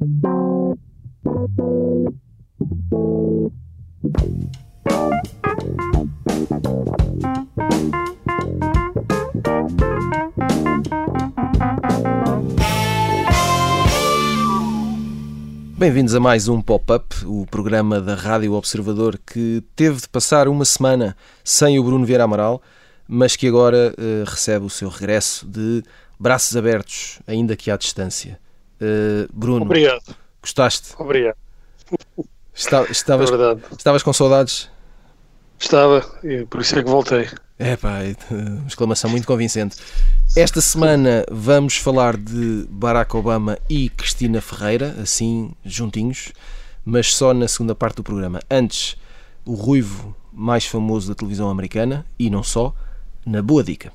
Bem-vindos a mais um Pop-Up, o programa da Rádio Observador que teve de passar uma semana sem o Bruno Vieira Amaral, mas que agora recebe o seu regresso de braços abertos, ainda que à distância. Bruno, obrigado. Gostaste? Obrigado. Estavas com saudades? Estava, e por isso é que voltei. Uma exclamação muito convincente. Esta semana vamos falar de Barack Obama e Cristina Ferreira, assim, juntinhos, mas só na segunda parte do programa. Antes, o ruivo mais famoso da televisão americana, e não só, na Boa Dica.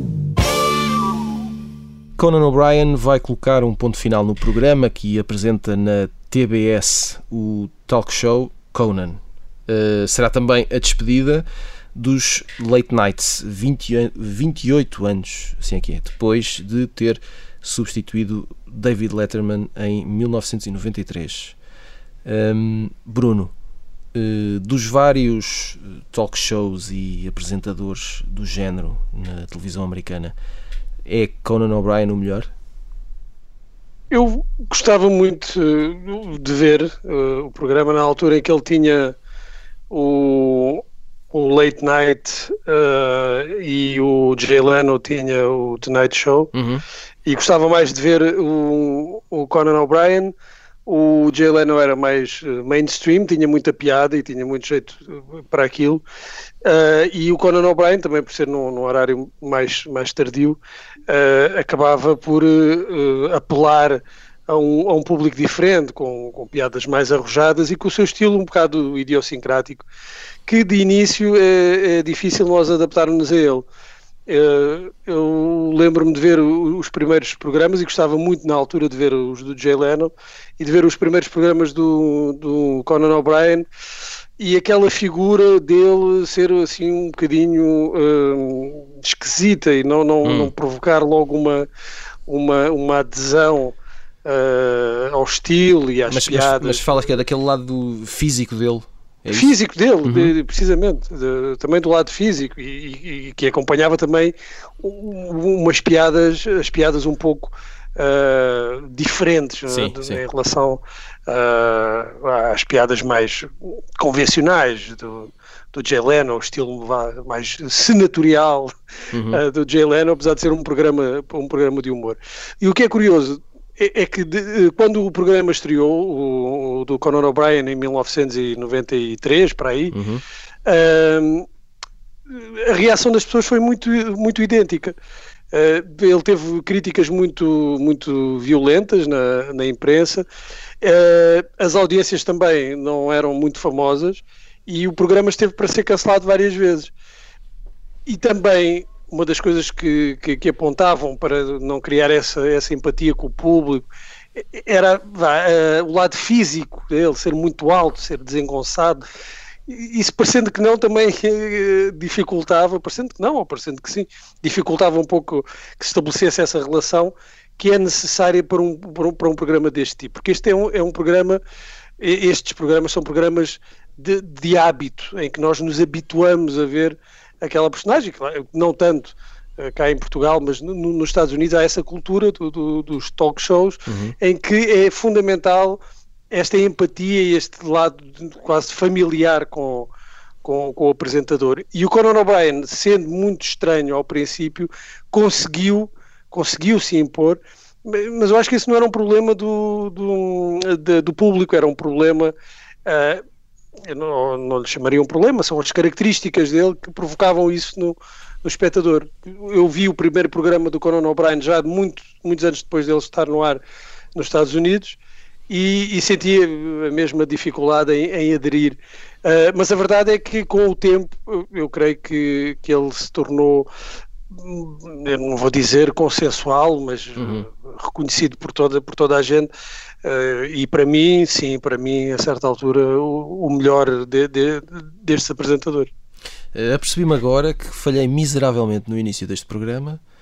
Conan O'Brien vai colocar um ponto final no programa que apresenta na TBS o talk show Conan. Será também a despedida dos Late Nights, 28 anos, assim é que é, depois de ter substituído David Letterman em 1993. Bruno, dos vários talk shows e apresentadores do género na televisão americana, é Conan O'Brien o melhor? Eu gostava muito de ver o programa na altura em que ele tinha o Late Night e o Jay Leno tinha o Tonight Show. E gostava mais de ver o Conan O'Brien. O Jay Leno era mais mainstream, tinha muita piada e tinha muito jeito para aquilo, e o Conan O'Brien, também por ser num horário mais tardio, acabava por apelar a um público diferente, com piadas mais arrojadas e com o seu estilo um bocado idiosincrático, que de início é difícil nós adaptarmos a ele. Eu lembro-me de ver os primeiros programas e gostava muito na altura de ver os do Jay Leno e de ver os primeiros programas do Conan O'Brien, e aquela figura dele ser assim um bocadinho esquisita e não provocar logo uma adesão ao estilo e às piadas. Mas falas que é daquele lado físico dele? É físico dele, precisamente, também do lado físico, e que acompanhava também as piadas um pouco diferentes, sim. Em relação às piadas mais convencionais do Jay Leno, o estilo mais senatorial do Jay Leno, apesar de ser um programa de humor. E o que é curioso é que quando o programa estreou, o do Conan O'Brien em 1993, para aí, a reação das pessoas foi muito, muito idêntica. Ele teve críticas muito violentas na imprensa, as audiências também não eram muito famosas e o programa esteve para ser cancelado várias vezes. E também uma das coisas que apontavam para não criar essa empatia com o público era o lado físico dele, ser muito alto, ser desengonçado. Isso, parecendo que não, também dificultava, parecendo que não, ou parecendo que sim, dificultava um pouco que se estabelecesse essa relação que é necessária para um programa deste tipo. Porque este é um programa, estes programas são programas de hábito, em que nós nos habituamos a ver aquela personagem, não tanto cá em Portugal, mas nos Estados Unidos há essa cultura dos talk shows, em que é fundamental esta empatia e este lado quase familiar com o apresentador. E o Conan O'Brien, sendo muito estranho ao princípio, conseguiu se impor, mas eu acho que isso não era um problema do público, era um problema... eu não lhe chamaria um problema, são as características dele que provocavam isso no espectador. Eu vi o primeiro programa do Conan O'Brien já muitos anos depois dele estar no ar nos Estados Unidos e sentia a mesma dificuldade em aderir. Mas a verdade é que com o tempo eu creio que ele se tornou, eu não vou dizer consensual, mas reconhecido por toda a gente, e para mim, a certa altura, o melhor destes apresentadores. Apercebi-me agora que falhei miseravelmente no início deste programa,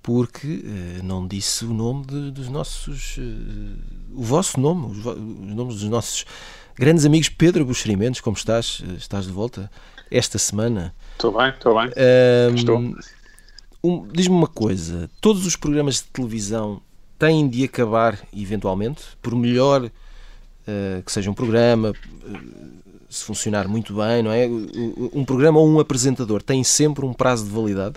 porque não disse o nome dos nossos... o vosso nome, os nomes dos nossos grandes amigos. Pedro Buxerimentos, como estás? Estás de volta esta semana? Estou bem. Estou. Diz-me uma coisa, todos os programas de televisão têm de acabar eventualmente, por melhor que seja um programa, se funcionar muito bem, não é? Um programa ou um apresentador tem sempre um prazo de validade?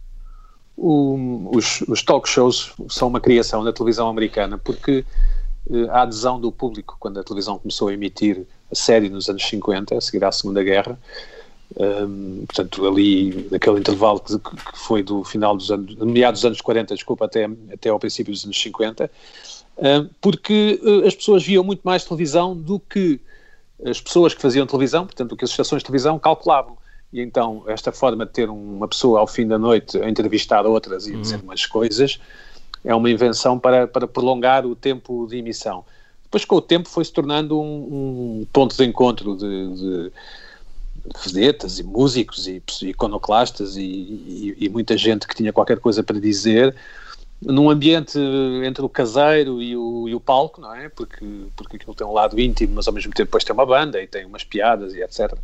Os talk shows são uma criação da televisão americana, porque a adesão do público, quando a televisão começou a emitir a série nos anos 50, a seguir à Segunda Guerra, portanto ali naquele intervalo que foi do final dos anos, meados dos anos 40, desculpa, até ao princípio dos anos 50, porque as pessoas viam muito mais televisão do que as pessoas que faziam televisão, portanto do que as estações de televisão calculavam. E então esta forma de ter uma pessoa ao fim da noite a entrevistar outras e dizer umas coisas é uma invenção para prolongar o tempo de emissão. Depois, com o tempo, foi-se tornando um ponto de encontro de vedetas e músicos e iconoclastas e muita gente que tinha qualquer coisa para dizer, num ambiente entre o caseiro e o palco, não é? Porque aquilo tem um lado íntimo, mas ao mesmo tempo depois tem uma banda e tem umas piadas e etc.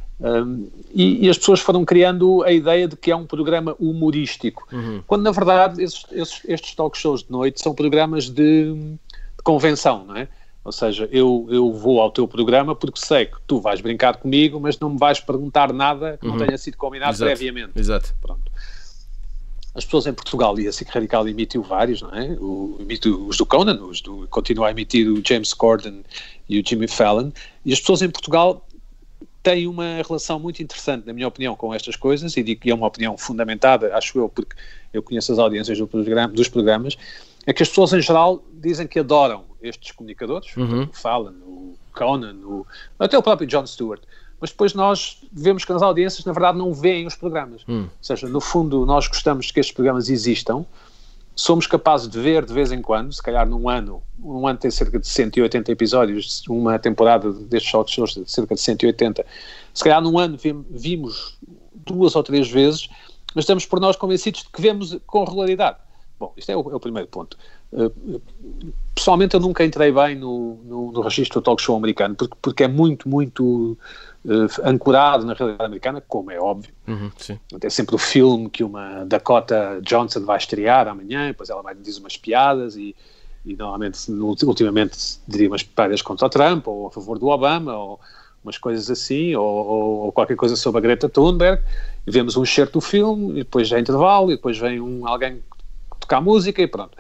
E as pessoas foram criando a ideia de que é um programa humorístico, quando na verdade estes talk shows de noite são programas de convenção, não é? Ou seja, eu vou ao teu programa porque sei que tu vais brincar comigo, mas não me vais perguntar nada que não tenha sido combinado previamente. Exato. Pronto. As pessoas em Portugal, e a SIC Radical emitiu vários, não é? Os do Conan, continua a emitir o James Corden e o Jimmy Fallon, e as pessoas em Portugal têm uma relação muito interessante, na minha opinião, com estas coisas, e digo que é uma opinião fundamentada, acho eu, porque eu conheço as audiências dos programas, é que as pessoas em geral dizem que adoram estes comunicadores, o Fallon, o Conan, até o próprio Jon Stewart, mas depois nós vemos que as audiências na verdade não veem os programas, ou seja, no fundo nós gostamos que estes programas existam, somos capazes de ver de vez em quando, se calhar num ano tem cerca de 180 episódios, uma temporada destes talk shows de cerca de 180, se calhar num ano vimos 2 ou 3 vezes, mas estamos por nós convencidos de que vemos com regularidade. Bom, isto é o primeiro ponto. Pessoalmente eu nunca entrei bem no registro do talk show americano, porque é muito ancorado na realidade americana, como é óbvio. Sim. É sempre o filme que uma Dakota Johnson vai estrear amanhã, depois ela vai dizer umas piadas e normalmente, ultimamente, diria umas piadas contra o Trump, ou a favor do Obama, ou umas coisas assim, ou qualquer coisa sobre a Greta Thunberg, e vemos um excerto do filme, e depois já é intervalo, e depois vem alguém tocar música e pronto.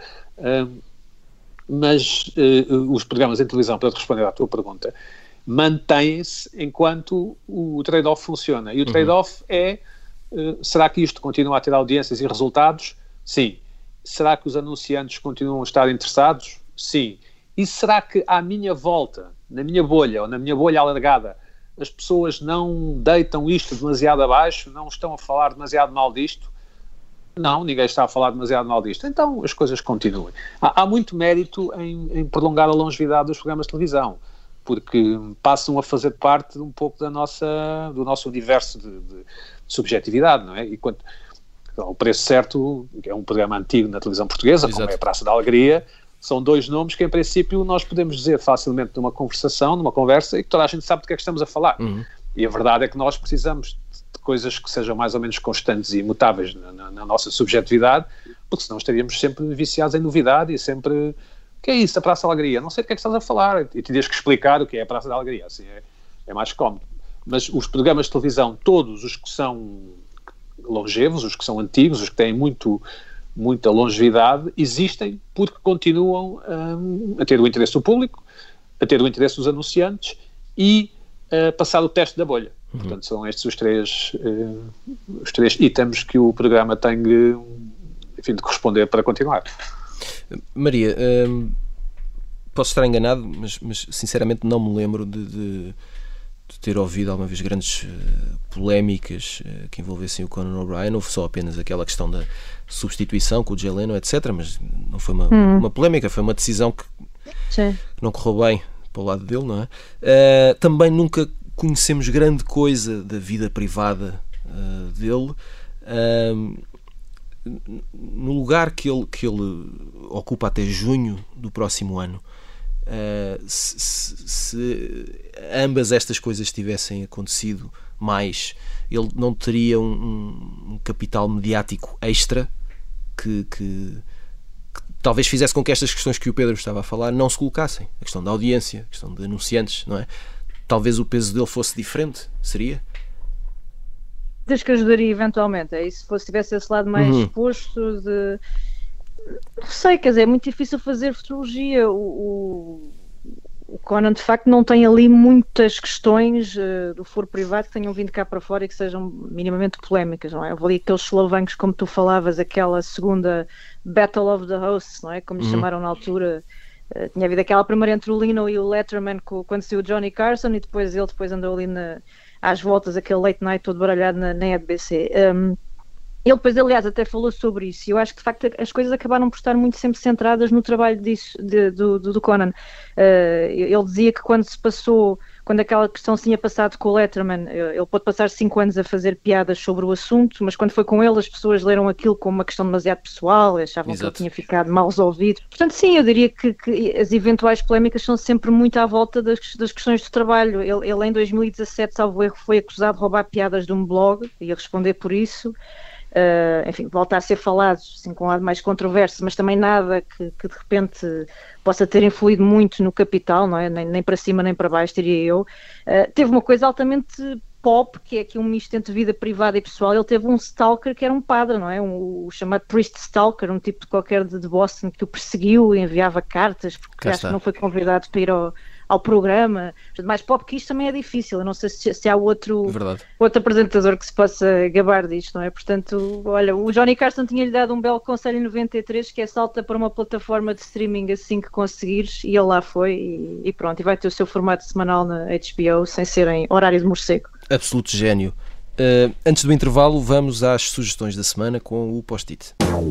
Mas os programas em televisão, para responder à tua pergunta, mantêm-se enquanto o trade-off funciona. E o trade-off é, será que isto continua a ter audiências e resultados? Sim. Será que os anunciantes continuam a estar interessados? Sim. E será que à minha volta, na minha bolha ou na minha bolha alargada, as pessoas não deitam isto demasiado abaixo, não estão a falar demasiado mal disto? Não, ninguém está a falar demasiado mal disto. Então as coisas continuem. Há muito mérito em prolongar a longevidade dos programas de televisão, porque passam a fazer parte um pouco do nosso universo de subjetividade, não é? E quanto ao Preço Certo, que é um programa antigo na televisão portuguesa, Exato. Como é a Praça da Alegria, são 2 nomes que em princípio nós podemos dizer facilmente numa conversação, numa conversa, e que toda a gente sabe do que é que estamos a falar. E a verdade é que nós precisamos de coisas que sejam mais ou menos constantes e imutáveis na nossa subjetividade, porque senão estaríamos sempre viciados em novidade e sempre, o que é isso, a Praça da Alegria? Não sei do que é que estás a falar, e terias que explicar o que é a Praça da Alegria, assim é mais cómodo. Mas os programas de televisão, todos os que são longevos, os que são antigos, os que têm muita longevidade, existem porque continuam a ter o interesse do público, a ter o interesse dos anunciantes e a passar o teste da bolha. Portanto, são estes os três itens que o programa tem de corresponder para continuar. Maria, posso estar enganado, mas sinceramente não me lembro de ter ouvido alguma vez grandes polémicas que envolvessem o Conan O'Brien. Houve só apenas aquela questão da substituição com o Jay Leno, etc. Mas não foi uma polémica, foi uma decisão que não correu bem para o lado dele, não é? Também nunca conhecemos grande coisa da vida privada dele. no lugar que ele ocupa até junho do próximo ano, se ambas estas coisas tivessem acontecido mais, ele não teria um capital mediático extra que talvez fizesse com que estas questões que o Pedro estava a falar não se colocassem. A questão da audiência, a questão de anunciantes, não é? Talvez o peso dele fosse diferente, seria? Desde que ajudaria eventualmente, é isso, se tivesse esse lado mais exposto de... Não sei, quer dizer, é muito difícil fazer futurologia. O Conan, de facto, não tem ali muitas questões do foro privado que tenham vindo cá para fora e que sejam minimamente polémicas, não é? Houve ali aqueles solavancos, como tu falavas, aquela segunda Battle of the Hosts, não é? Como lhe chamaram na altura. Tinha havido aquela primeira entre o Leno e o Letterman quando saiu o Johnny Carson, e depois ele andou ali às voltas, aquele late night todo baralhado na EBC. Ele depois, aliás, até falou sobre isso, e eu acho que de facto as coisas acabaram por estar muito sempre centradas no trabalho do Conan. Ele dizia que quando aquela questão se tinha passado com o Letterman, ele pôde passar 5 anos a fazer piadas sobre o assunto, mas quando foi com ele as pessoas leram aquilo como uma questão demasiado pessoal, achavam que ele tinha ficado mal resolvido. Portanto, sim, eu diria que as eventuais polémicas são sempre muito à volta das questões do trabalho. Ele em 2017, salvo erro, foi acusado de roubar piadas de um blog, ia responder por isso. Enfim, volta a ser falado assim, com um lado mais controverso, mas também nada que de repente possa ter influído muito no capital, não é? Nem para cima nem para baixo, diria eu. Teve uma coisa altamente pop, que é aqui um misto entre vida privada e pessoal. Ele teve um stalker que era um padre, não é? O chamado priest stalker, um tipo de qualquer de Boston que o perseguiu e enviava cartas, porque acho que não foi convidado para ir ao programa. Mais pop que isto também é difícil. Eu não sei se há outro apresentador que se possa gabar disto, não é? Portanto, olha, o Johnny Carson tinha-lhe dado um belo conselho em 93, que é salta para uma plataforma de streaming assim que conseguires, e ele lá foi e pronto, e vai ter o seu formato semanal na HBO, sem ser em horário de morcego. Absoluto gênio. Antes do intervalo, vamos às sugestões da semana com o post-it.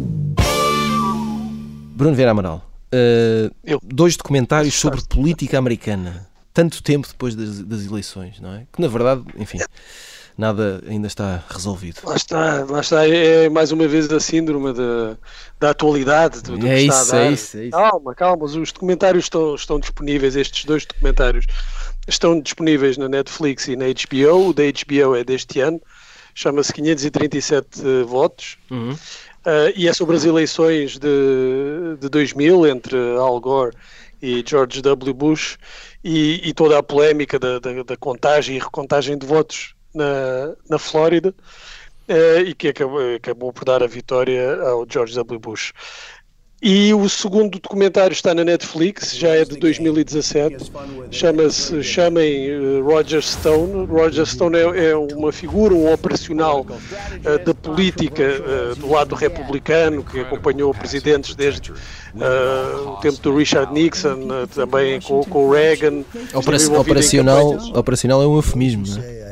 Bruno Vieira Amaral. 2 documentários sobre política americana, tanto tempo depois das eleições, não é? Que na verdade, enfim, nada ainda está resolvido. Lá está, é mais uma vez a síndrome da atualidade do que está a dar. É isso. Calma, os documentários estão disponíveis, estes 2 documentários estão disponíveis na Netflix e na HBO. O da HBO é deste ano, chama-se 537 votos. E é sobre as eleições de 2000 entre Al Gore e George W. Bush e toda a polémica da contagem e recontagem de votos na Flórida, e que acabou por dar a vitória ao George W. Bush. E o segundo documentário está na Netflix, já é de 2017, chamem Roger Stone. Roger Stone é uma figura, um operacional da política do lado republicano, que acompanhou presidentes desde o tempo do Richard Nixon, também com o Reagan. Operacional é um eufemismo, não é?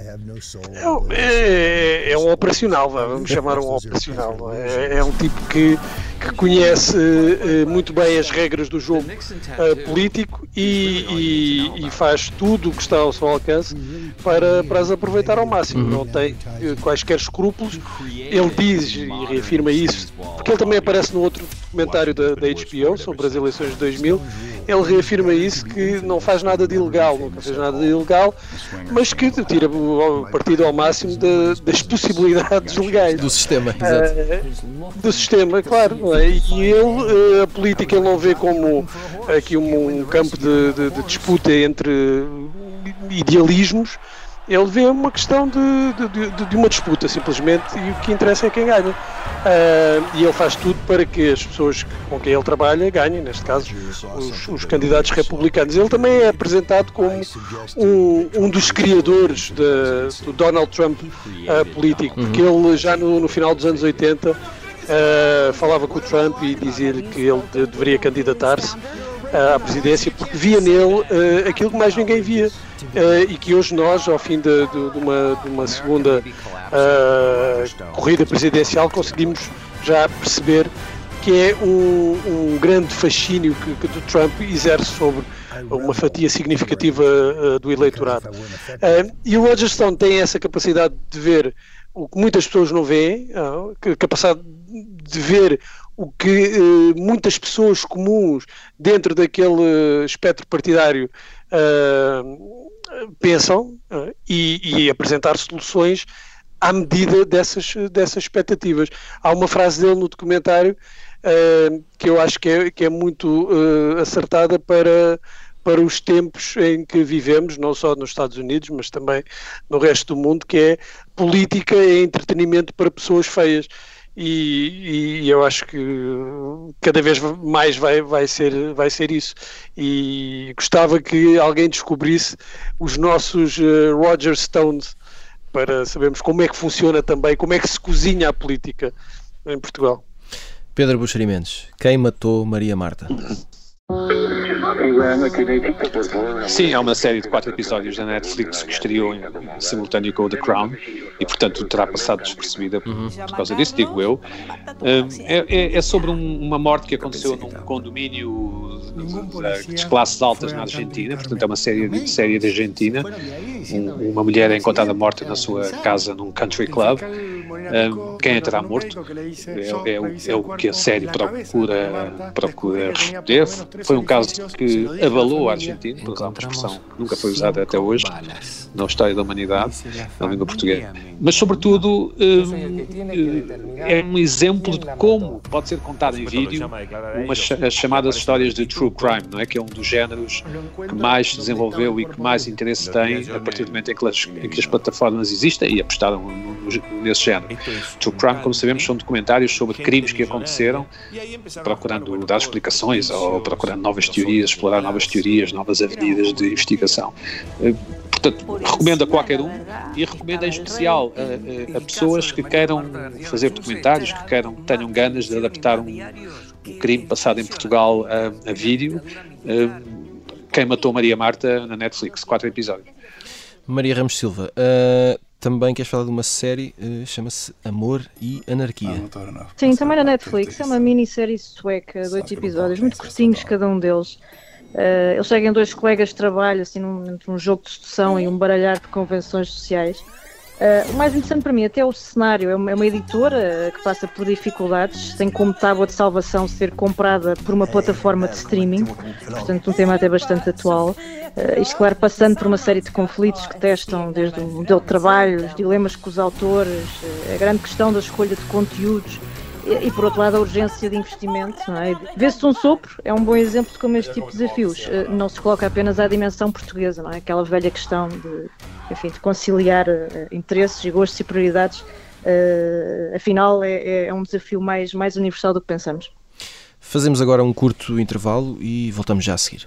É um operacional, vamos chamar um operacional. É um tipo que conhece muito bem as regras do jogo político e faz tudo o que está ao seu alcance para as aproveitar ao máximo. Não tem quaisquer escrúpulos. Ele diz e reafirma isso, porque ele também aparece no outro documentário da HBO sobre as eleições de 2000. Ele reafirma isso, que não faz nada de ilegal, nunca fez nada de ilegal, mas que tira partido ao máximo das possibilidades legais. Do sistema, exato. Do sistema, claro. Não é? E ele, a política, ele não vê como aqui um campo de disputa entre idealismos. Ele vê uma questão de uma disputa, simplesmente, e o que interessa é quem ganha. E ele faz tudo para que as pessoas com quem ele trabalha ganhem, neste caso os candidatos republicanos. Ele também é apresentado como um dos criadores do Donald Trump político, porque ele já no final dos anos 80 falava com o Trump e dizia-lhe que ele deveria candidatar-se à presidência, porque via nele aquilo que mais ninguém via, e que hoje nós, ao fim de uma segunda corrida presidencial, conseguimos já perceber que é um grande fascínio que do Trump exerce sobre uma fatia significativa do eleitorado. E o Roger Stone tem essa capacidade de ver o que muitas pessoas não veem, capacidade de ver o que muitas pessoas comuns dentro daquele espectro partidário pensam e apresentar soluções à medida dessas expectativas. Há uma frase dele no documentário que eu acho que é muito acertada para os tempos em que vivemos, não só nos Estados Unidos, mas também no resto do mundo, que é política é entretenimento para pessoas feias. E eu acho que cada vez mais vai ser isso. E gostava que alguém descobrisse os nossos Roger Stones para sabermos como é que funciona também, como é que se cozinha a política em Portugal. Pedro Buxeri Mendes, quem matou Maria Marta? Sim, há uma série de 4 episódios da Netflix que estreou em simultâneo com o The Crown e, portanto, terá passado despercebida por causa disso, digo eu. É sobre uma morte que aconteceu num condomínio de classes altas na Argentina, portanto é uma série de Argentina. Uma mulher é encontrada morta na sua casa num country club. Quem a terá morto é o que a série procura responder. Foi um caso que abalou a Argentina, por usar uma expressão que nunca foi usada até hoje na história da humanidade, na língua portuguesa. Mas, sobretudo, é um exemplo de como pode ser contado em vídeo as chamadas histórias de true crime, não é? Que é um dos géneros que mais se desenvolveu e que mais interesse tem a partir do momento em que as plataformas existem e apostaram nesse género. True crime, como sabemos, são documentários sobre crimes que aconteceram, procurando dar explicações ou procurando novas teorias, explorar novas teorias, novas avenidas de investigação. Portanto, recomendo a qualquer um e recomendo em especial a pessoas que queiram fazer documentários, que tenham ganas de adaptar um crime passado em Portugal a vídeo. Quem matou Maria Marta na Netflix, 4 episódios. Maria Ramos Silva, também queres falar de uma série, chama-se Amor e Anarquia. Sim, também na Netflix, é uma minissérie sueca de 8 episódios, muito curtinhos cada um deles. Eles seguem 2 colegas de trabalho, assim, num jogo de sedução e um baralhar de convenções sociais. O mais interessante para mim até é o cenário. É uma editora que passa por dificuldades, tem como tábua de salvação ser comprada por uma plataforma de streaming, portanto um tema até bastante atual. Isto, claro, passando por uma série de conflitos que testam desde o modelo de trabalho, os dilemas com os autores, a grande questão da escolha de conteúdos e, por outro lado, a urgência de investimento, não é? Vê-se um sopro, é um bom exemplo de como este tipo de desafios não se coloca apenas à dimensão portuguesa, não é? Aquela velha questão de conciliar interesses e gostos e prioridades, afinal é um desafio mais universal do que pensamos. Fazemos agora um curto intervalo e voltamos já a seguir.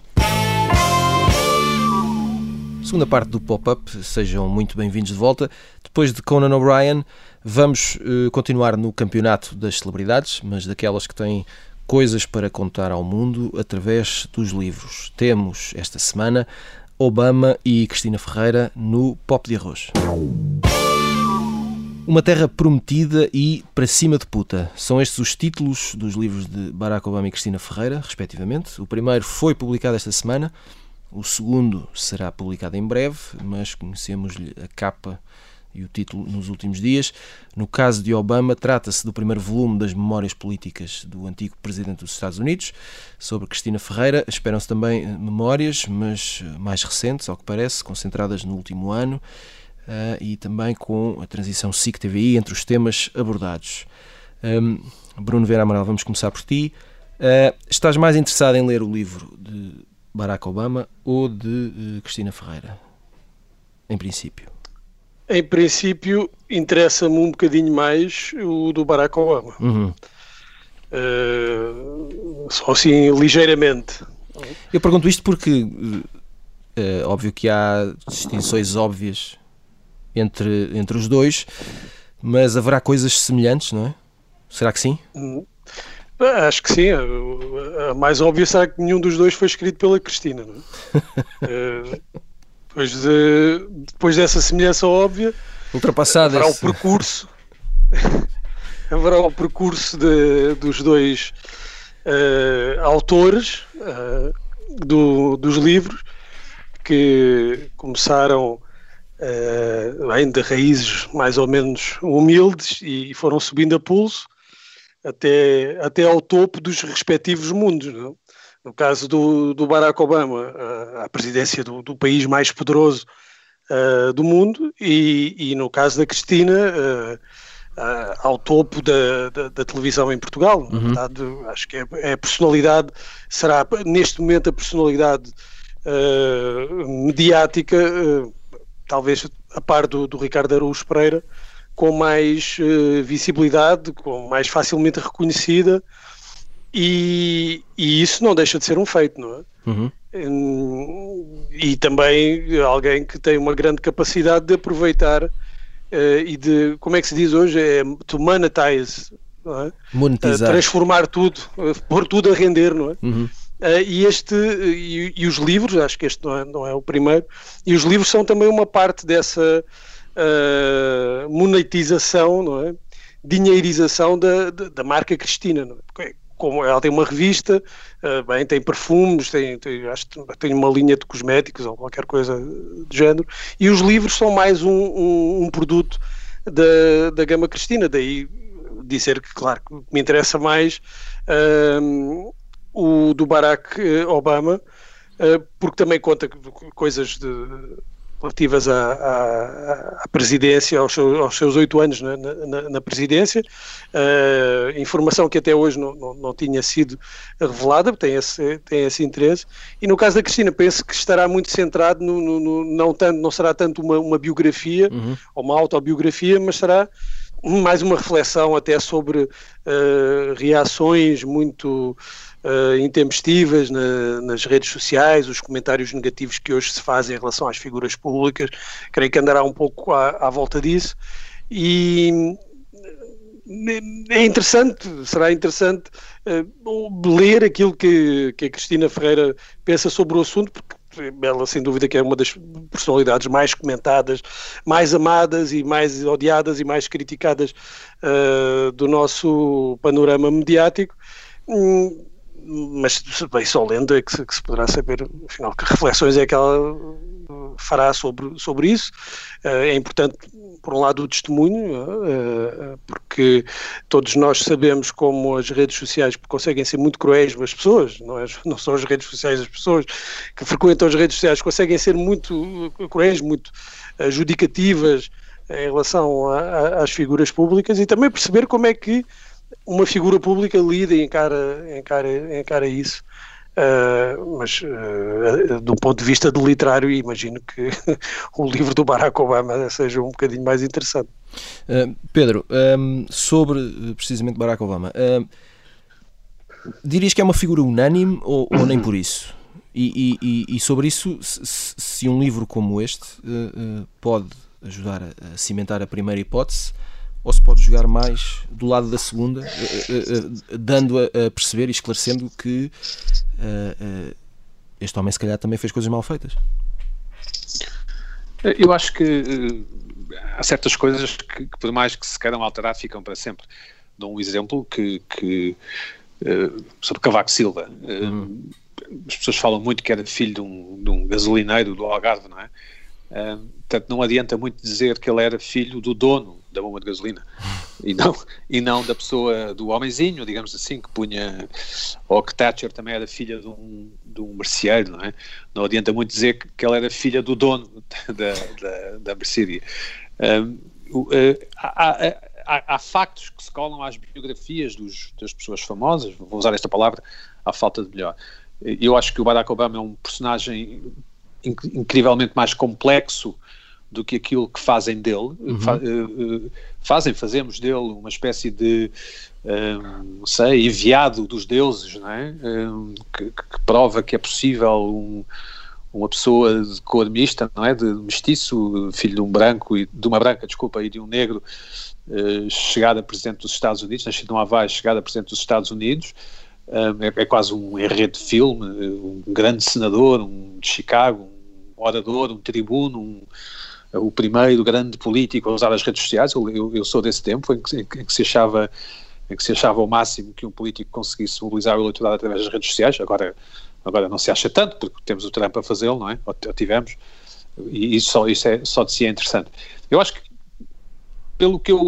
Segunda parte do Pop-Up, sejam muito bem-vindos de volta. Depois de Conan O'Brien, vamos continuar no campeonato das celebridades, mas daquelas que têm coisas para contar ao mundo através dos livros. Temos esta semana Obama e Cristina Ferreira no Pop de Arroz. Uma terra prometida e para cima de puta. São estes os títulos dos livros de Barack Obama e Cristina Ferreira, respectivamente. O primeiro foi publicado esta semana. O segundo será publicado em breve, mas conhecemos-lhe a capa e o título nos últimos dias. No caso de Obama, trata-se do primeiro volume das memórias políticas do antigo presidente dos Estados Unidos. Sobre Cristina Ferreira, esperam-se também memórias, mas mais recentes, ao que parece, concentradas no último ano, e também com a transição SIC-TVI entre os temas abordados. Bruno Vera Amaral, vamos começar por ti. Estás mais interessado em ler o livro de Barack Obama ou de Cristina Ferreira, em princípio? Em princípio, interessa-me um bocadinho mais o do Barack Obama. Só assim, ligeiramente. Eu pergunto isto porque óbvio que há distinções óbvias entre os dois, mas haverá coisas semelhantes, não é? Será que sim? Acho que sim. A mais óbvia será que nenhum dos dois foi escrito pela Cristina, não é? Depois dessa semelhança óbvia, ultrapassada, haverá o percurso dos dois autores dos livros, que começaram de raízes mais ou menos humildes e foram subindo a pulso, até ao topo dos respectivos mundos, não? No caso do Barack Obama, a presidência do país mais poderoso do mundo, e no caso da Cristina, ao topo da televisão em Portugal. Na verdade, acho que é a personalidade, será neste momento a personalidade mediática, talvez a par do Ricardo Araújo Pereira, com mais visibilidade, com mais facilmente reconhecida, e isso não deixa de ser um feito, não é? E também alguém que tem uma grande capacidade de aproveitar e de, como é que se diz hoje, to monetize, não é? Monetizar. Transformar tudo, pôr tudo a render, não é? E os livros, acho que este não é o primeiro, e os livros são também uma parte dessa monetização, não é? Dinheirização da marca Cristina, não é? Como ela tem uma revista, tem perfumes, acho que tem uma linha de cosméticos ou qualquer coisa do género, e os livros são mais um produto da gama Cristina. Daí dizer que, claro, me interessa mais o do Barack Obama, porque também conta coisas relativas à presidência, aos seus 8 anos na presidência, informação que até hoje não tinha sido revelada, tem esse interesse. E no caso da Cristina, penso que estará muito centrado não será tanto uma biografia ou uma autobiografia, mas será mais uma reflexão até sobre reações muito intempestivas nas redes sociais, os comentários negativos que hoje se fazem em relação às figuras públicas. Creio que andará um pouco à volta disso, e será interessante ler aquilo que a Cristina Ferreira pensa sobre o assunto, porque ela, sem dúvida, que é uma das personalidades mais comentadas, mais amadas e mais odiadas e mais criticadas do nosso panorama mediático. Mas bem, só lendo é que se poderá saber, afinal, que reflexões é que ela fará sobre isso. É importante, por um lado, o testemunho, porque todos nós sabemos como as redes sociais conseguem ser muito cruéis com as pessoas, não são as redes sociais, as pessoas que frequentam as redes sociais conseguem ser muito cruéis, muito judicativas em relação às figuras públicas, e também perceber como é que uma figura pública lida e encara isso, mas do ponto de vista do literário, imagino que o livro do Barack Obama seja um bocadinho mais interessante. Pedro, sobre precisamente Barack Obama, dirias que é uma figura unânime ou nem por isso? E sobre isso, se um livro como este pode ajudar a cimentar a primeira hipótese, ou se pode jogar mais do lado da segunda, dando a perceber e esclarecendo que este homem se calhar também fez coisas mal feitas? Eu acho que há certas coisas que por mais que se queiram alterar ficam para sempre. Dou um exemplo sobre Cavaco Silva. As pessoas falam muito que era filho de um gasolineiro do Algarve, não é? Portanto, não adianta muito dizer que ele era filho do dono da bomba de gasolina e não da pessoa, do homenzinho, digamos assim, que punha, ou que Thatcher também era filha de um merceeiro, não é? Não adianta muito dizer que ela era filha do dono da mercearia. Há factos que se colam às biografias das pessoas famosas, vou usar esta palavra à falta de melhor. Eu acho que o Barack Obama é um personagem incrivelmente mais complexo do que aquilo que fazem dele. Fazemos dele uma espécie de enviado dos deuses, não é? Que prova que é possível uma pessoa de cor mista, não é? De mestiço, filho de um branco, de uma branca, e de um negro, chegado a presidente dos Estados Unidos, nascido no Havaí, chegado a presidente dos Estados Unidos. É quase um enredo de filme, um grande senador, um de Chicago, um orador, um tribuno, o primeiro grande político a usar as redes sociais. Eu sou desse tempo em que se achava o máximo que um político conseguisse mobilizar o eleitorado através das redes sociais. Agora não se acha tanto, porque temos o Trump a fazê-lo, não é? Ou tivemos, e isso só de si é interessante. Eu acho que, pelo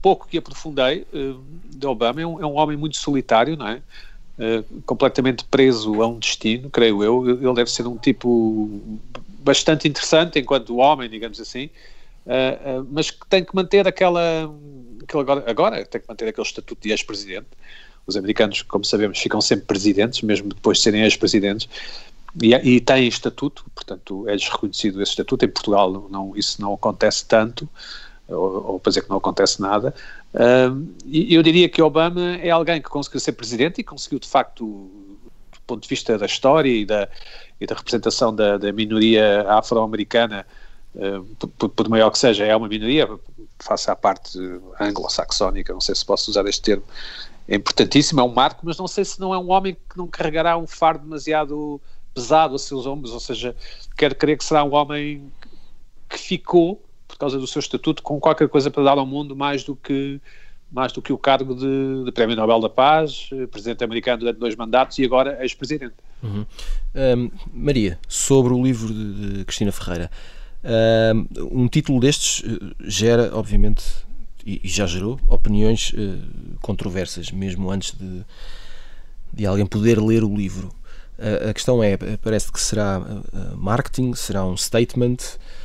pouco que aprofundei de Obama, é um homem muito solitário, não é? Completamente preso a um destino, creio eu. Ele deve ser um tipo bastante interessante enquanto homem, digamos assim, mas que tem que manter agora tem que manter aquele estatuto de ex-presidente. Os americanos, como sabemos, ficam sempre presidentes, mesmo depois de serem ex-presidentes, e têm estatuto, portanto é desreconhecido esse estatuto. Em Portugal isso não acontece tanto, ou para dizer que não acontece nada. E eu diria que Obama é alguém que conseguiu ser presidente e conseguiu, de facto, do ponto de vista da história e da representação da minoria afro-americana, por maior que seja, é uma minoria, face à parte anglo-saxónica, não sei se posso usar este termo, é importantíssimo, é um marco, mas não sei se não é um homem que não carregará um fardo demasiado pesado a seus ombros, ou seja, quero crer que será um homem que ficou, por causa do seu estatuto, com qualquer coisa para dar ao mundo mais do que o cargo de Prémio Nobel da Paz, presidente americano durante 2 mandatos e agora ex-presidente. Maria, sobre o livro de Cristina Ferreira, um título destes gera, obviamente, e já gerou opiniões controversas, mesmo antes de alguém poder ler o livro. A questão é, parece que será marketing, será um statement,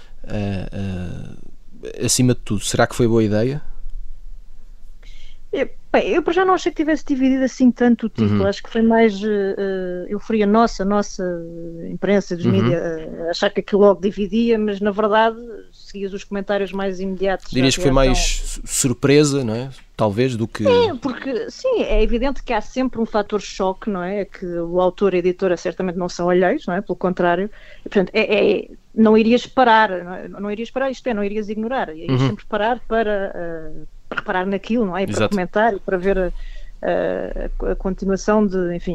acima de tudo, será que foi boa ideia? Bem, eu já não achei que tivesse dividido assim tanto o título. Acho que foi mais euforia nossa imprensa dos mídias, achar que aquilo logo dividia, mas na verdade seguias os comentários mais imediatos. Dirias que foi mais surpresa, não é? Talvez, do que... Porque sim, é evidente que há sempre um fator choque, não é? Que o autor e a editora certamente não são alheios, não é? Pelo contrário, e, portanto, não irias parar, não irias parar, isto é, não irias ignorar, irias sempre parar para reparar naquilo, não é? E para comentar e para ver a continuação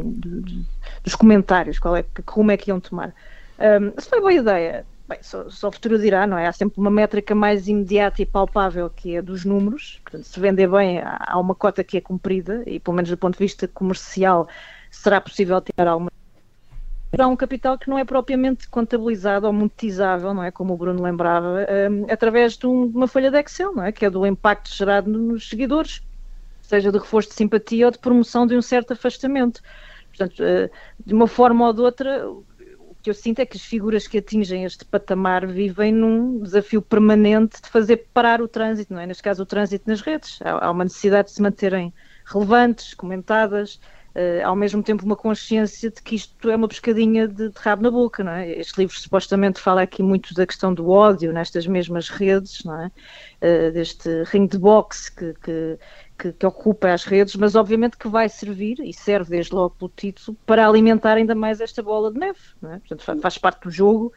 dos comentários, que rumo é que iam tomar. Se foi boa ideia, bem, só o futuro dirá, não é? Há sempre uma métrica mais imediata e palpável, que é dos números. Portanto, se vender bem, há uma cota que é cumprida e, pelo menos do ponto de vista comercial, será possível tirar alguma... Há um capital que não é propriamente contabilizado ou monetizável, não é? Como o Bruno lembrava, através de uma folha de Excel, não é? Que é do impacto gerado nos seguidores, seja de reforço de simpatia ou de promoção de um certo afastamento. Portanto, de uma forma ou de outra, o que eu sinto é que as figuras que atingem este patamar vivem num desafio permanente de fazer parar o trânsito, não é? Neste caso, o trânsito nas redes. Há uma necessidade de se manterem relevantes, comentadas, ao mesmo tempo uma consciência de que isto é uma pescadinha de rabo na boca, não é? Este livro supostamente fala aqui muito da questão do ódio nestas mesmas redes, não é? Deste ringue de boxe que ocupa as redes, mas obviamente que vai servir, e serve desde logo pelo título, para alimentar ainda mais esta bola de neve, não é? Portanto, faz parte do jogo.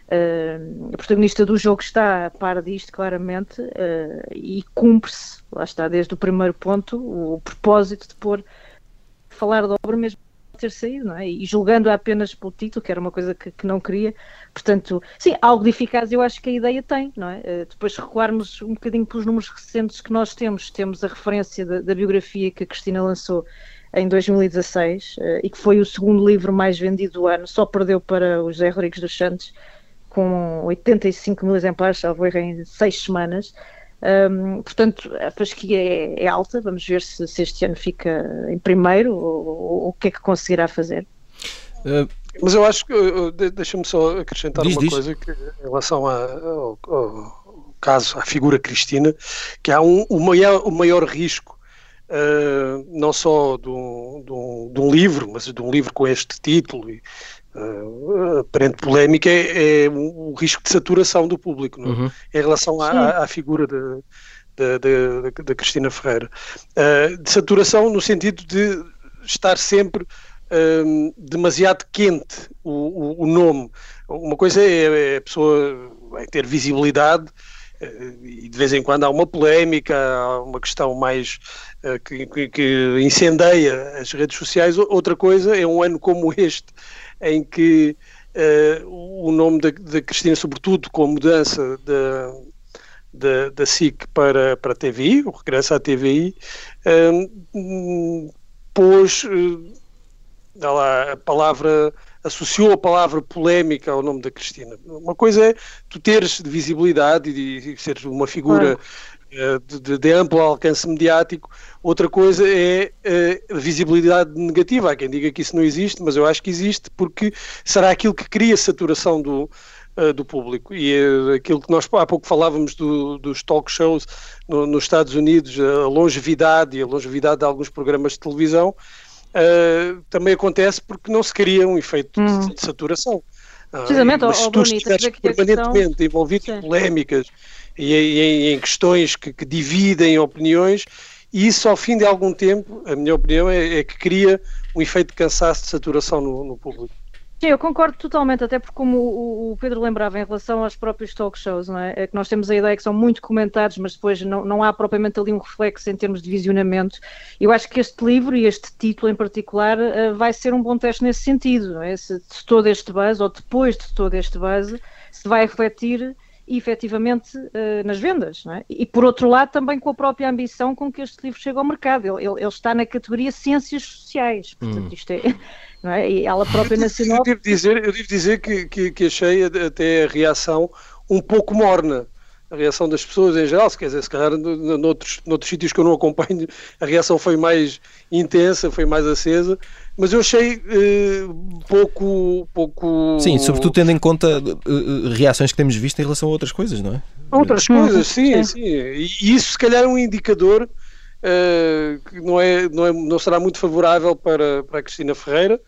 A protagonista do jogo está a par disto claramente, e cumpre-se, lá está, desde o primeiro ponto, o propósito de falar da obra mesmo ter saído, não é? E julgando apenas pelo título, que era uma coisa que não queria. Portanto, sim, algo de eficaz eu acho que a ideia tem, não é? Depois recuarmos um bocadinho pelos números recentes que nós temos a referência da biografia que a Cristina lançou em 2016, e que foi o segundo livro mais vendido do ano, só perdeu para o José Rodrigues dos Santos, com 85 mil exemplares, salvo erro, em 6 semanas. Portanto, a fasquia é alta. Vamos ver se este ano fica em primeiro ou o que é que conseguirá fazer. Mas eu acho que, deixa-me só acrescentar uma coisa que, em relação ao caso, à figura Cristina, que há o maior risco, não só de um livro, mas de um livro com este título e aparente polémica, é o risco de saturação do público, não é? Em relação à figura da Cristina Ferreira. De saturação no sentido de estar sempre demasiado quente o nome. Uma coisa é a pessoa vai ter visibilidade, e de vez em quando há uma polémica, há uma questão mais que incendeia as redes sociais. Outra coisa é um ano como este, em que o nome da Cristina, sobretudo com a mudança da SIC para a TVI, o regresso à TVI, pôs associou a palavra polémica ao nome da Cristina. Uma coisa é tu teres visibilidade e seres uma figura de amplo alcance mediático. Outra coisa é a visibilidade negativa. Há quem diga que isso não existe, mas eu acho que existe, porque será aquilo que cria saturação do público. E aquilo que nós há pouco falávamos dos talk shows nos Estados Unidos, a longevidade de alguns programas de televisão, também acontece porque não se cria um efeito de saturação. Precisamente, mas se tu estiveres permanentemente envolvido em polémicas e em questões que dividem opiniões, e isso ao fim de algum tempo, a minha opinião é que cria um efeito de cansaço, de saturação no público. Sim, eu concordo totalmente, até porque como o Pedro lembrava em relação aos próprios talk shows, não é? É que nós temos a ideia que são muito comentados, mas depois não há propriamente ali um reflexo em termos de visionamento. Eu acho que este livro e este título em particular vai ser um bom teste nesse sentido, não é? Se todo este buzz, ou depois de todo este buzz, se vai refletir efetivamente nas vendas, não é? E por outro lado também com a própria ambição com que este livro chega ao mercado. Ele está na categoria Ciências Sociais, portanto isto é... Não é? E ela própria nacional... Eu devo dizer que achei até a reação um pouco morna, a reação das pessoas em geral, quer dizer, se calhar noutros sítios que eu não acompanho a reação foi mais intensa, foi mais acesa, mas eu achei pouco... Sim, sobretudo tendo em conta reações que temos visto em relação a outras coisas, não é? Outras coisas, sim. E isso se calhar é um indicador que não será muito favorável para a Cristina Ferreira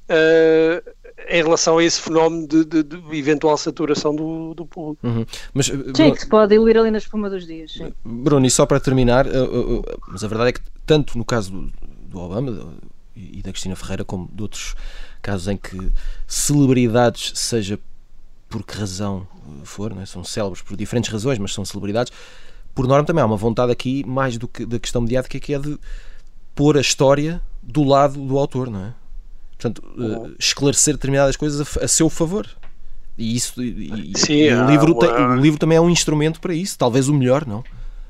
em relação a esse fenómeno de eventual saturação do público. Mas, sim, que se pode diluir ali na espuma dos dias. Sim. Bruno, e só para terminar, mas a verdade é que tanto no caso do Obama e da Cristina Ferreira, como de outros casos em que celebridades, seja por que razão for, não é? São célebres por diferentes razões, mas são celebridades, por norma também há uma vontade aqui, mais do que da questão mediática, que é de pôr a história do lado do autor, não é? Portanto, esclarecer determinadas coisas a seu favor. E isso, sim, o livro também é um instrumento para isso, talvez o melhor, não?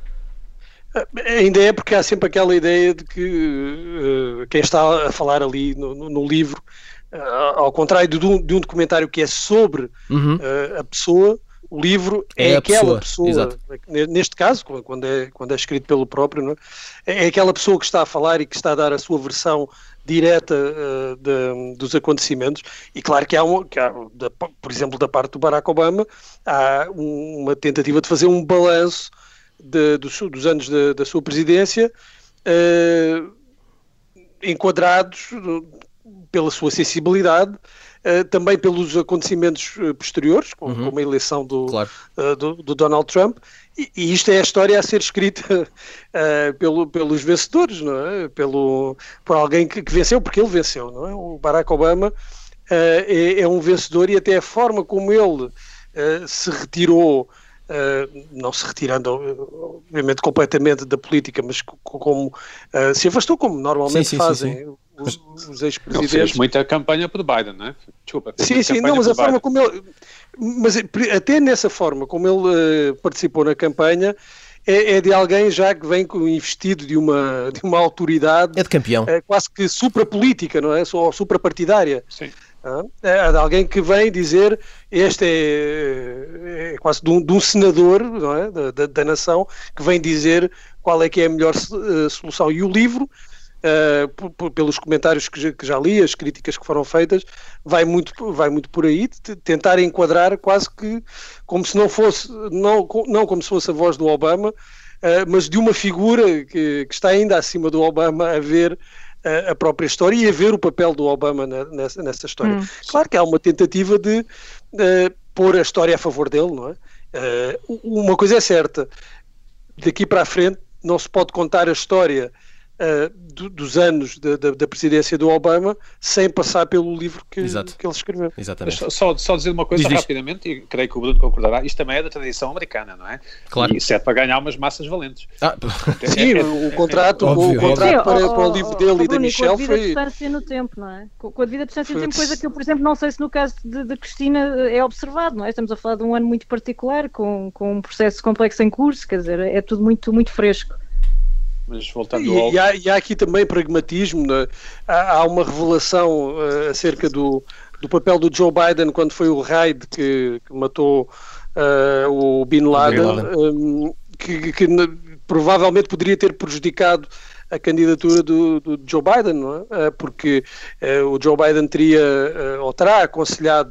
Ainda é, porque há sempre aquela ideia de que quem está a falar ali no livro, ao contrário de um documentário que é sobre a pessoa, o livro é aquela pessoa. Exato. Neste caso, quando é escrito pelo próprio, não é aquela pessoa que está a falar e que está a dar a sua versão direta dos acontecimentos. E claro que há, por exemplo, da parte do Barack Obama, há uma tentativa de fazer um balanço dos anos da sua presidência, enquadrados pela sua sensibilidade, também pelos acontecimentos posteriores, como a eleição do Donald Trump, e isto é a história a ser escrita pelos vencedores, não é? Por alguém que venceu, porque ele venceu, não é? O Barack Obama é um vencedor, e até a forma como ele se retirou, não se retirando obviamente completamente da política, mas como se afastou, como normalmente fazem os ex-presidentes. Ele fez muita campanha para Biden, não é? Desculpa. Sim, não, mas a forma como ele... Mas até nessa forma como ele participou na campanha, é de alguém já que vem investido de uma autoridade... É de campeão. Quase que suprapolítica, não é? Ou suprapartidária. Sim. É de alguém que vem dizer, este é quase de um senador, não é? da nação, que vem dizer qual é que é a melhor solução. E o livro, pelos comentários que já li, as críticas que foram feitas, vai muito por aí, de tentar enquadrar quase que como se não fosse, não como se fosse a voz do Obama, mas de uma figura que está ainda acima do Obama a ver a própria história e a ver o papel do Obama nessa história. Claro que há uma tentativa de pôr a história a favor dele, não é? Uma coisa é certa, daqui para a frente não se pode contar a história dos anos da presidência do Obama sem passar pelo livro que ele escreveu. Exatamente. Só dizer uma coisa rapidamente, e creio que o Bruno concordará, isto também é da tradição americana, não é? Claro. E isso é para ganhar umas massas valentes. Sim, o contrato para o livro dele e da Michelle foi... Com a devida distância no tempo, não é? Com a devida distância no tempo, coisa que eu, por exemplo, não sei se no caso de Cristina é observado, não é? Estamos a falar de um ano muito particular, com um processo complexo em curso, quer dizer, é tudo muito, muito fresco. Mas voltando e há aqui também pragmatismo, né? Há uma revelação acerca do papel do Joe Biden quando foi o raid que matou o Bin Laden, que provavelmente poderia ter prejudicado a candidatura do Joe Biden, não é? Porque o Joe Biden teria ou terá aconselhado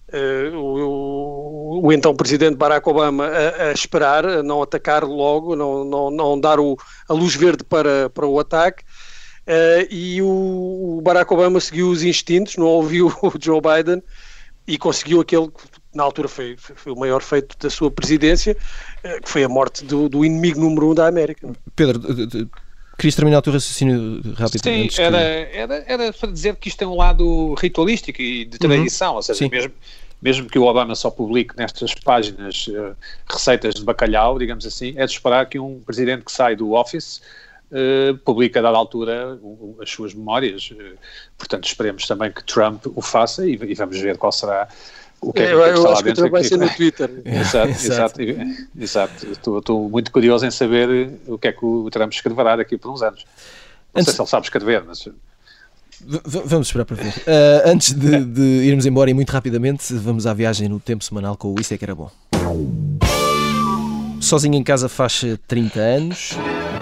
o então presidente Barack Obama a esperar, a não atacar logo, não dar a luz verde para o ataque, e o Barack Obama seguiu os instintos, não ouviu o Joe Biden e conseguiu aquele que na altura foi o maior feito da sua presidência, que foi a morte do inimigo número 1 da América. Pedro, querias terminar o teu raciocínio rapidamente? Sim, era para dizer que isto tem um lado ritualístico e de tradição, ou seja, mesmo que o Obama só publique nestas páginas receitas de bacalhau, digamos assim, é de esperar que um presidente que sai do office publique a dada altura as suas memórias. Portanto, esperemos também que Trump o faça e vamos ver qual será o que é que está lá dentro. Vai ser no Twitter. Exato. Estou muito curioso em saber o que é que o Trump escreverá daqui por uns anos. Não sei se ele sabe escrever, mas... Vamos esperar para ver. Antes de irmos embora e muito rapidamente, vamos à viagem no tempo semanal com o Isso é que era bom. Sozinho em Casa faz 30 anos.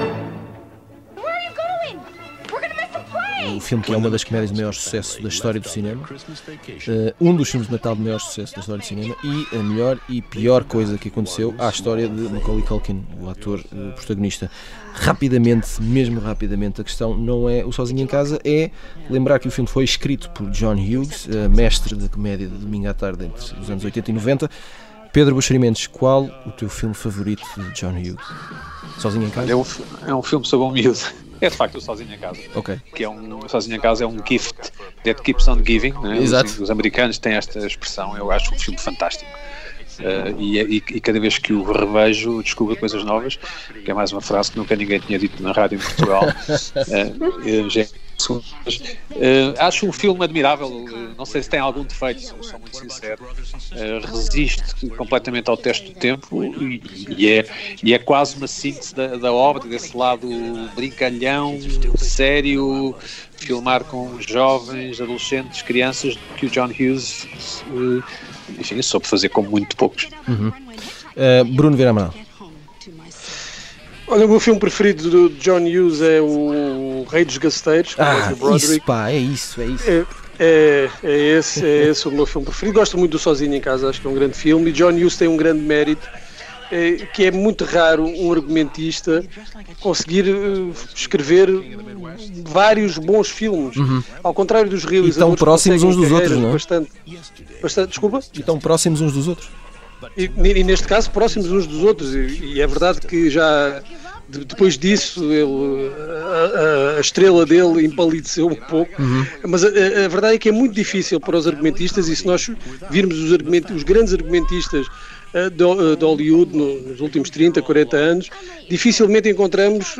O filme que é uma das comédias de maior sucesso da história do cinema, um dos filmes de Natal de maior sucesso da história do cinema, e a melhor e pior coisa que aconteceu à história de Macaulay Culkin, o ator protagonista. Mesmo rapidamente, a questão não é o Sozinho em Casa, é lembrar que o filme foi escrito por John Hughes, mestre da comédia de domingo à tarde entre os anos 80 e 90. Pedro Buxeri Mendes, qual o teu filme favorito de John Hughes? Sozinho em Casa? É um filme sobre um miúdo. É de facto o Sozinho em Casa. Ok. Que Sozinho em Casa é um gift that keeps on giving, né? Exato. Os americanos têm esta expressão, eu acho um filme fantástico. E cada vez que o revejo descubro coisas novas, que é mais uma frase que nunca ninguém tinha dito na rádio em Portugal. Acho um filme admirável, não sei se tem algum defeito, sou muito sincero, resiste completamente ao teste do tempo e é quase uma síntese da obra, desse lado brincalhão, sério, filmar com jovens, adolescentes, crianças, que o John Hughes enfim, soube fazer com muito poucos. Bruno Vieira Amaral. Olha, o meu filme preferido do John Hughes é o Rei dos Gasteiros. Isso, pá, é isso. É esse o meu filme preferido. Gosto muito do Sozinho em Casa, acho que é um grande filme. E John Hughes tem um grande mérito, que é muito raro um argumentista conseguir escrever vários bons filmes, ao contrário dos realizadores. E tão próximos uns dos outros, não é? Bastante, desculpa? E tão próximos uns dos outros. E neste caso próximos uns dos outros, e é verdade que já depois disso a estrela dele empalideceu um pouco, mas a verdade é que é muito difícil para os argumentistas, e se nós virmos os grandes argumentistas de Hollywood nos últimos 30, 40 anos, dificilmente encontramos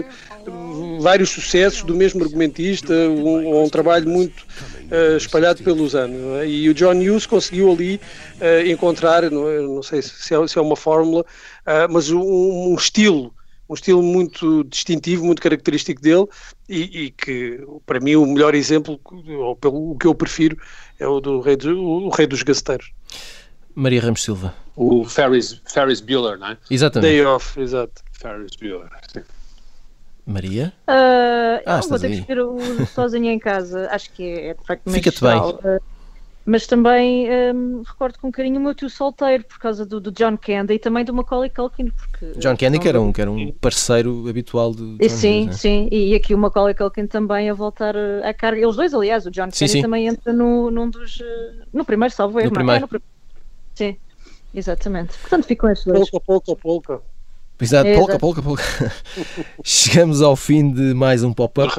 vários sucessos do mesmo argumentista, ou um trabalho muito espalhado pelos anos, não é? E o John Hughes conseguiu ali encontrar, não sei se é uma fórmula, mas um estilo muito distintivo, muito característico dele, e que para mim o melhor exemplo, ou pelo que eu prefiro, é o do Rei dos Gasteiros. Maria Ramos Silva. O Ferris Bueller, não é? Exatamente. Day Off, exato. Ferris Bueller, sim. Maria? Eu vou ter que escolher o Sozinho em Casa. Acho que é de facto Fica-te bem. Mas também recordo com carinho o meu tio solteiro, por causa do John Candy e também do Macaulay Culkin. Porque John Candy que era um parceiro habitual de John Sim, Hughes, sim. E aqui o Macaulay Culkin também a voltar à carga. Eles dois, aliás, o John Candy também entra num dos... No primeiro, salvo erro. No primeiro. Sim, exatamente. Portanto, ficam estes dois. Polka. Exato, polka. Chegamos ao fim de mais um pop-up.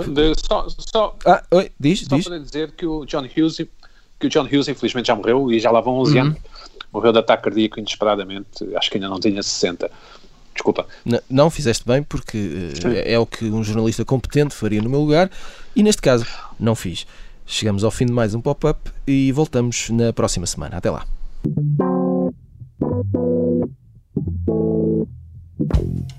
Diz. Para dizer que o John Hughes infelizmente já morreu, e já lá vão 11 anos. Morreu de ataque cardíaco inesperadamente, acho que ainda não tinha 60. Desculpa. Não fizeste bem, porque é o que um jornalista competente faria no meu lugar, e neste caso não fiz. Chegamos ao fim de mais um pop-up e voltamos na próxima semana. Até lá.